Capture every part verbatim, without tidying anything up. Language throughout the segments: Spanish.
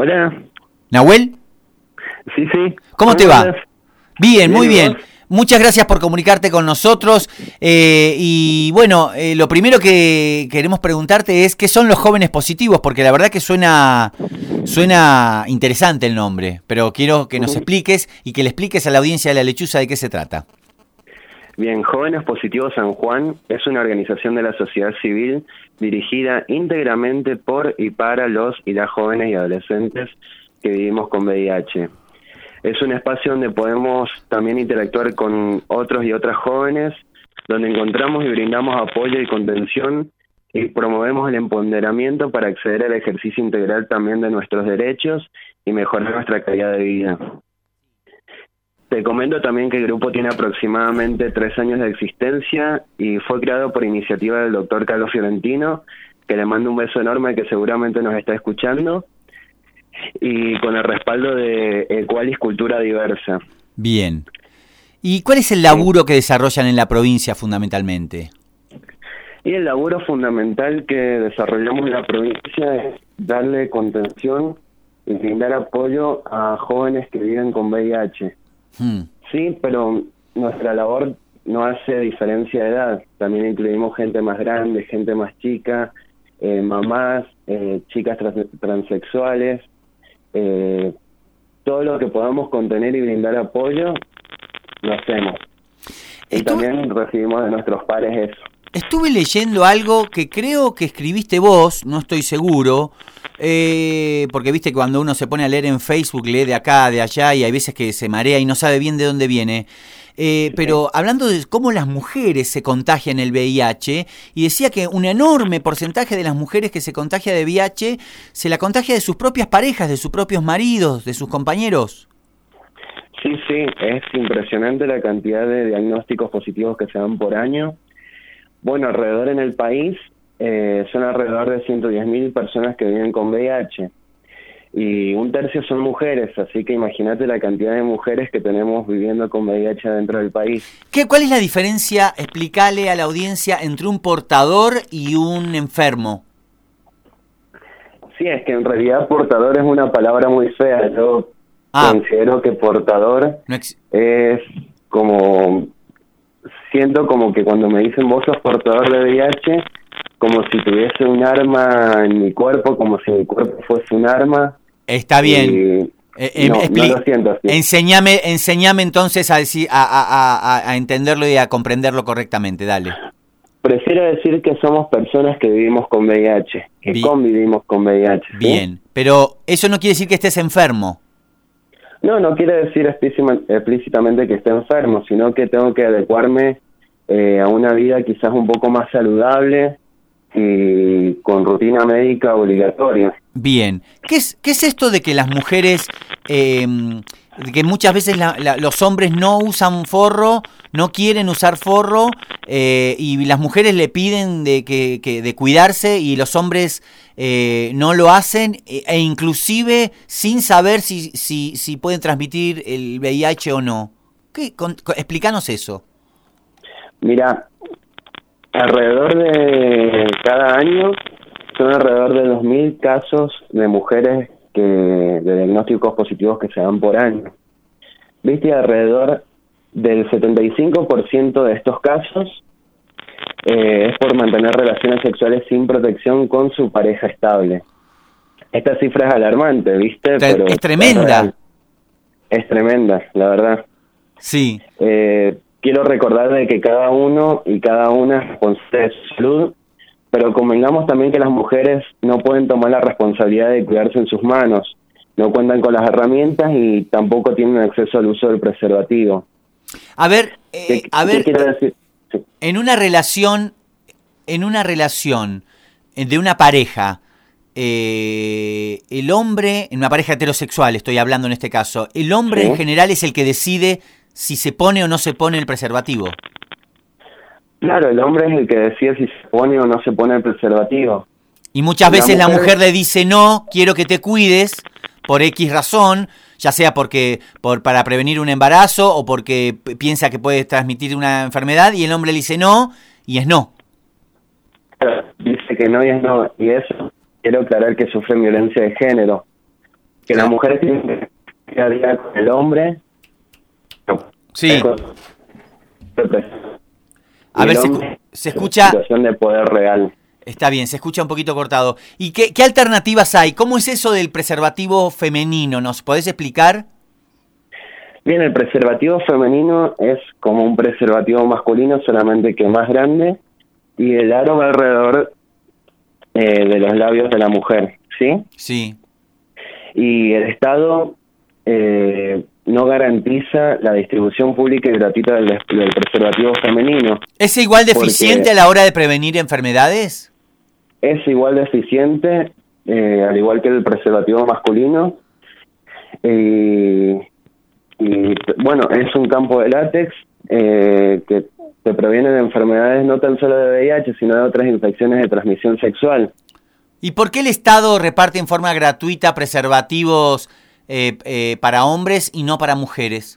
Hola. ¿Nahuel? Sí, sí. ¿Cómo te va? Estás? Bien, muy bien. ¿Vos? Muchas gracias por comunicarte con nosotros. Eh, y bueno, eh, lo primero que queremos preguntarte es ¿qué son los jóvenes positivos? Porque la verdad que suena, suena interesante el nombre, pero quiero que nos expliques y que le expliques a la audiencia de La Lechuza de qué se trata. Bien, Jóvenes Positivos San Juan es una organización de la sociedad civil dirigida íntegramente por y para los y las jóvenes y adolescentes que vivimos con V I H. Es un espacio donde podemos también interactuar con otros y otras jóvenes, donde encontramos y brindamos apoyo y contención y promovemos el empoderamiento para acceder al ejercicio integral también de nuestros derechos y mejorar nuestra calidad de vida. Te comento también que el grupo tiene aproximadamente tres años de existencia y fue creado por iniciativa del doctor Carlos Fiorentino, que le mando un beso enorme, que seguramente nos está escuchando, y con el respaldo de Equalis Cultura Diversa. Bien. ¿Y cuál es el laburo que desarrollan en la provincia fundamentalmente? Y el laburo fundamental que desarrollamos en la provincia es darle contención y brindar apoyo a jóvenes que viven con V I H. Hmm. Sí, pero nuestra labor no hace diferencia de edad. También incluimos gente más grande, gente más chica, eh, mamás, eh, chicas trans transexuales. Eh, todo lo que podamos contener y brindar apoyo, lo hacemos. Y Estuve, también recibimos de nuestros pares eso. Estuve leyendo algo que creo que escribiste vos, no estoy seguro, eh, porque viste que cuando uno se pone a leer en Facebook, lee de acá, de allá, y hay veces que se marea y no sabe bien de dónde viene. Eh, pero hablando de cómo las mujeres se contagian el V I H, y decía que un enorme porcentaje de las mujeres que se contagia de V I H se la contagia de sus propias parejas, de sus propios maridos, de sus compañeros. Sí, sí, es impresionante la cantidad de diagnósticos positivos que se dan por año. Bueno, alrededor en el país eh, son alrededor de ciento diez mil personas que viven con V I H. Y un tercio son mujeres, así que imagínate la cantidad de mujeres que tenemos viviendo con V I H dentro del país. ¿Qué, ¿Cuál es la diferencia, explícale a la audiencia, entre un portador y un enfermo? Sí, es que en realidad portador es una palabra muy fea. Yo ah. considero que portador no es como... Siento como que cuando me dicen vos sos portador de V I H, como si tuviese un arma en mi cuerpo, como si mi cuerpo fuese un arma. Está bien. Eh, no, no lo siento así. Enseñame, enseñame entonces a, decir, a, a, a, a entenderlo y a comprenderlo correctamente, dale. Prefiero decir que somos personas que vivimos con V I H, que bien. convivimos con V I H. ¿sí? Bien, pero eso no quiere decir que estés enfermo. No, no quiere decir explícitamente que esté enfermo, sino que tengo que adecuarme eh, a una vida quizás un poco más saludable y con rutina médica obligatoria. Bien. ¿Qué es, qué es esto de que las mujeres, eh, que muchas veces la, la, los hombres no usan forro, no quieren usar forro, eh, y las mujeres le piden de, que, que, de cuidarse y los hombres eh, no lo hacen, e, e inclusive sin saber si, si, si pueden transmitir el V I H o no? ¿Qué? Con, con, explícanos eso. Mira, alrededor de cada año son alrededor de dos mil casos de mujeres que de diagnósticos positivos que se dan por año. Viste, alrededor del setenta y cinco por ciento de estos casos eh, es por mantener relaciones sexuales sin protección con su pareja estable. Esta cifra es alarmante, ¿viste? Pero es tremenda. Es, es tremenda, la verdad. Sí. Eh, quiero recordar de que cada uno y cada una es responsable de su salud, pero convengamos también que las mujeres no pueden tomar la responsabilidad de cuidarse en sus manos, no cuentan con las herramientas y tampoco tienen acceso al uso del preservativo. A ver, eh, ¿Qué, a ver, ¿qué quiero decir? Sí. en una relación, en una relación de una pareja, eh, el hombre, en una pareja heterosexual estoy hablando en este caso, el hombre ¿Sí? en general es el que decide si se pone o no se pone el preservativo. Claro, el hombre es el que decide si se pone o no se pone el preservativo. Y muchas la veces mujer... la mujer le dice no, quiero que te cuides por X razón, ya sea porque por para prevenir un embarazo o porque piensa que puede transmitir una enfermedad, y el hombre le dice no, y es no. Dice que no y es no, y eso quiero aclarar que sufren violencia de género. que las mujeres tienen que día a día con el hombre. Sí. A ver, se, se escucha... Situación de poder real. Está bien, se escucha un poquito cortado. ¿Y qué, qué alternativas hay? ¿Cómo es eso del preservativo femenino? ¿Nos podés explicar? Bien, el preservativo femenino es como un preservativo masculino, solamente que más grande, y el aro va alrededor eh, de los labios de la mujer, ¿sí? Sí. Y el Estado eh, no garantiza la distribución pública y gratuita del, del preservativo femenino. ¿Es igual de eficiente a la hora de prevenir enfermedades? Es igual de eficiente, eh, al igual que el preservativo masculino. Y, y bueno, es un campo de látex eh, que te previene de enfermedades no tan solo de V I H, sino de otras infecciones de transmisión sexual. ¿Y por qué el Estado reparte en forma gratuita preservativos eh, eh, para hombres y no para mujeres?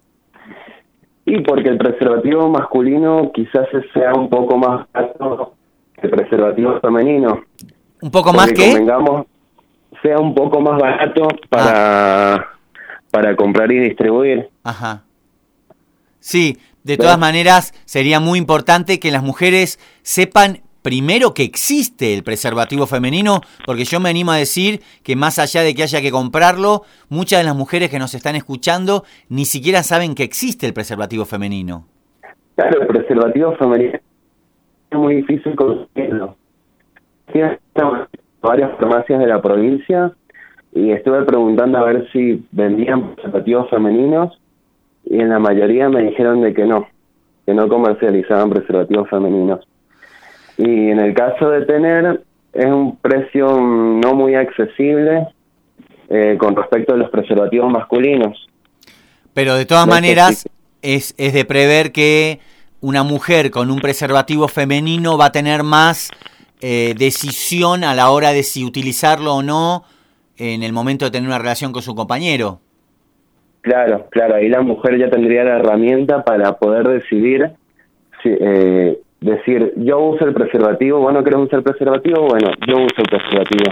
Y porque el preservativo masculino quizás sea un poco más barato que el preservativo femenino. ¿Un poco más que? Convengamos, sea un poco más barato para, ah. para comprar y distribuir. Ajá. Sí, de todas maneras sería muy importante que las mujeres sepan primero que existe el preservativo femenino, porque yo me animo a decir que más allá de que haya que comprarlo, muchas de las mujeres que nos están escuchando ni siquiera saben que existe el preservativo femenino. Claro, el preservativo femenino es muy difícil conseguirlo. Tiene varias farmacias de la provincia y estuve preguntando a ver si vendían preservativos femeninos y en la mayoría me dijeron de que no, que no comercializaban preservativos femeninos. Y en el caso de tener, es un precio no muy accesible eh, con respecto a los preservativos masculinos. Pero de todas maneras, es, es de prever que una mujer con un preservativo femenino va a tener más eh, decisión a la hora de si utilizarlo o no en el momento de tener una relación con su compañero. Claro, claro, ahí la mujer ya tendría la herramienta para poder decidir si... Eh, decir, yo uso el preservativo, ¿vos no querés usar el preservativo? Bueno, yo uso el preservativo.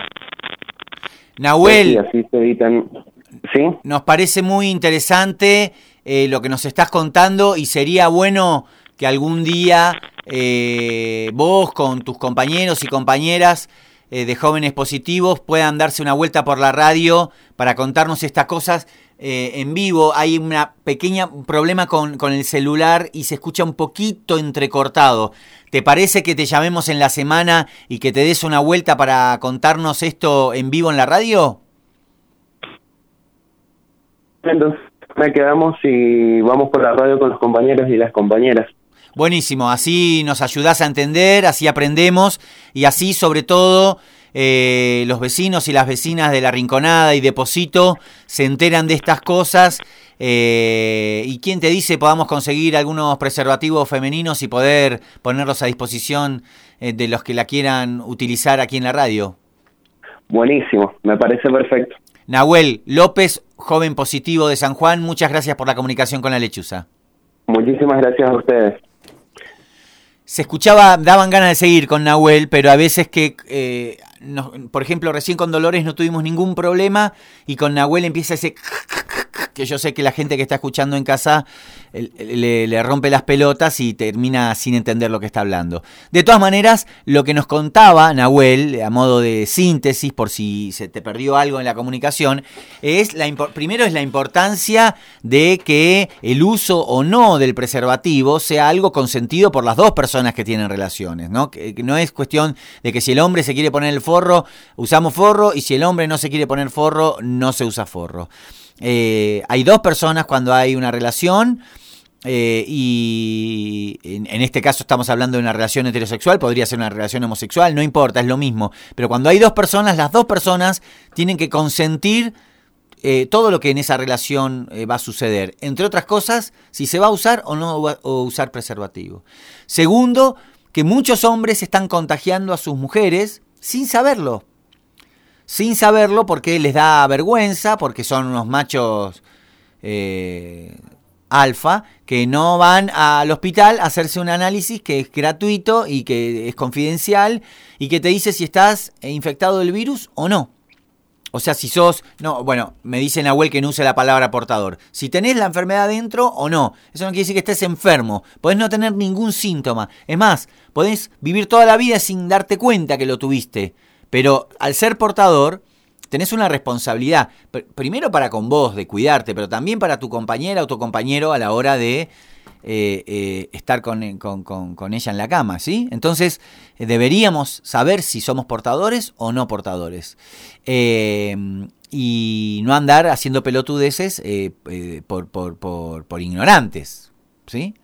Nahuel, y así se evitan, ¿sí? Nos parece muy interesante eh, lo que nos estás contando y sería bueno que algún día eh, vos con tus compañeros y compañeras eh, de Jóvenes Positivos puedan darse una vuelta por la radio para contarnos estas cosas eh, en vivo. Hay un pequeño problema con, con el celular y se escucha un poquito entrecortado. ¿Te parece que te llamemos en la semana y que te des una vuelta para contarnos esto en vivo en la radio? Entonces, me quedamos y vamos por la radio con los compañeros y las compañeras. Buenísimo, así nos ayudás a entender, así aprendemos y así sobre todo eh, los vecinos y las vecinas de La Rinconada y de Pocito se enteran de estas cosas eh, y quién te dice podamos conseguir algunos preservativos femeninos y poder ponerlos a disposición eh, de los que la quieran utilizar aquí en la radio. Buenísimo, me parece perfecto. Nahuel López, joven positivo de San Juan, muchas gracias por la comunicación con La Lechuza. Muchísimas gracias a ustedes. Se escuchaba, daban ganas de seguir con Nahuel, pero a veces que, eh, no, por ejemplo, recién con Dolores no tuvimos ningún problema y con Nahuel empieza ese... que yo sé que la gente que está escuchando en casa le, le rompe las pelotas y termina sin entender lo que está hablando. De todas maneras, lo que nos contaba Nahuel, a modo de síntesis, por si se te perdió algo en la comunicación, es la primero es la importancia de que el uso o no del preservativo sea algo consentido por las dos personas que tienen relaciones, ¿no? Que, que no es cuestión de que si el hombre se quiere poner el forro, usamos forro, y si el hombre no se quiere poner forro, no se usa forro. Eh, hay dos personas cuando hay una relación eh, y en, en este caso estamos hablando de una relación heterosexual, podría ser una relación homosexual, no importa, es lo mismo, pero cuando hay dos personas, las dos personas tienen que consentir eh, todo lo que en esa relación eh, va a suceder, entre otras cosas, si se va a usar o no o usar preservativo. Segundo, que muchos hombres están contagiando a sus mujeres sin saberlo. Sin saberlo porque les da vergüenza, porque son unos machos eh, alfa que no van al hospital a hacerse un análisis que es gratuito y que es confidencial y que te dice si estás infectado del virus o no. O sea, si sos, no, bueno, me dice Nahuel que no use la palabra portador. Si tenés la enfermedad dentro o no. Eso no quiere decir que estés enfermo. Podés no tener ningún síntoma. Es más, podés vivir toda la vida sin darte cuenta que lo tuviste. Pero al ser portador, tenés una responsabilidad. Primero para con vos, de cuidarte, pero también para tu compañera o tu compañero a la hora de eh, eh, estar con, con, con, con ella en la cama, ¿sí? Entonces, eh, deberíamos saber si somos portadores o no portadores. Eh, y no andar haciendo pelotudeces eh, eh, por, por, por, por ignorantes, ¿sí?